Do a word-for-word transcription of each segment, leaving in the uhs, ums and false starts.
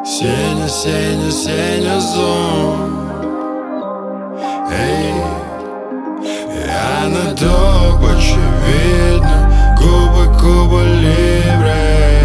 Сеня, Сеня, Сеня, зум. Эй, я на топ, очевидно. Губы, Куба Либре.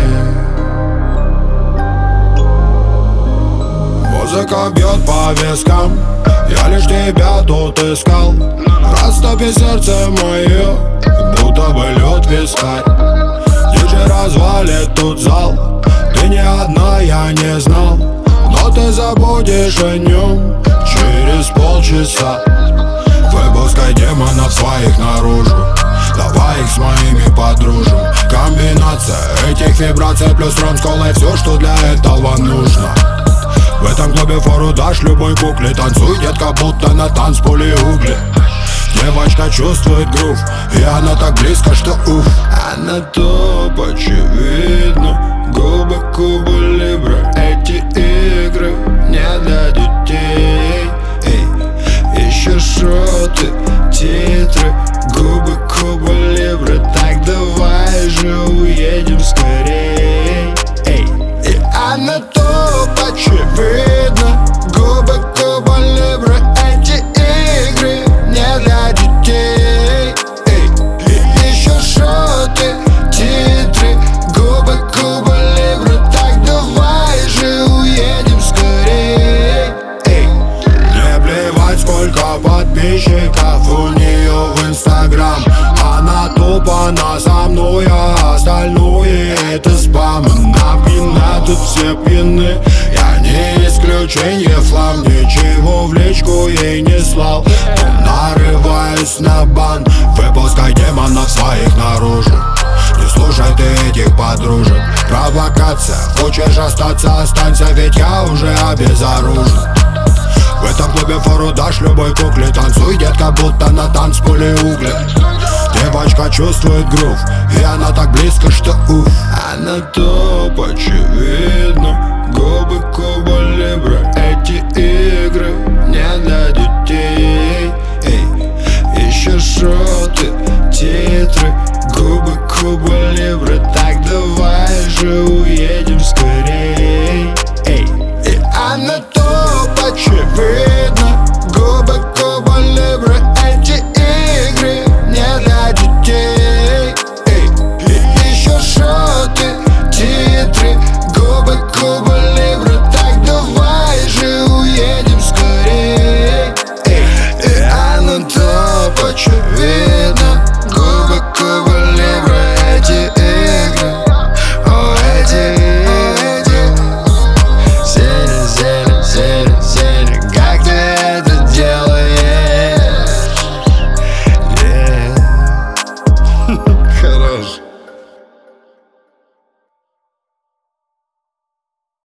Музыка бьет по вискам, я лишь тебя тут искал. Растопи сердце мое, будто бы лед вискарь. Диджей развалит тут зал, ты не одна, я не знал. Но ты забудешь о нем через полчаса. Выпускай демонов своих наружу, давай их с моими подружим. Комбинация этих вибраций плюс ром с колой, все, что для этого нужно. В этом клубе фору дашь любой кукле. Танцуй, детка, будто на танцполе угли. Девочка чувствует грув, и она так близко, что уф. Она топ, очевидно. Губы, Куба Либре. Эти игры не для детей. Эй, еще шоты, титры. Губы, Куба Либре. Так давай же уедем скорей. Эй, и она топ, очевидно. Губы, Куба Либре. Эти игры не для детей. Эй, и еще шоты, титры. Губы, Куба Либре. Так давай же уедем скорей. Эй, не плевать, сколько подписчиков у нее в инстаграм. Она тупо на со мной, а остальное это спам. На пьяна, тут все пьяны, я не исключение. Флам, ничего в личку ей не слал, но нарываюсь на бан. Выпускай демонов своих наружу, не слушай ты этих подружек. Провокация, хочешь остаться, останься, ведь я уже обезоружен. В этом клубе фору дашь любой кукле. Танцуй, детка, будто на танцполе угли. Девочка чувствует грув, и она так близко, что уф. Она топ, очевидно. Губы, Куба Либре. Эти игры не для детей. Эй, еще шоты, титры. Губы, Куба Либре. Так давай же уедем.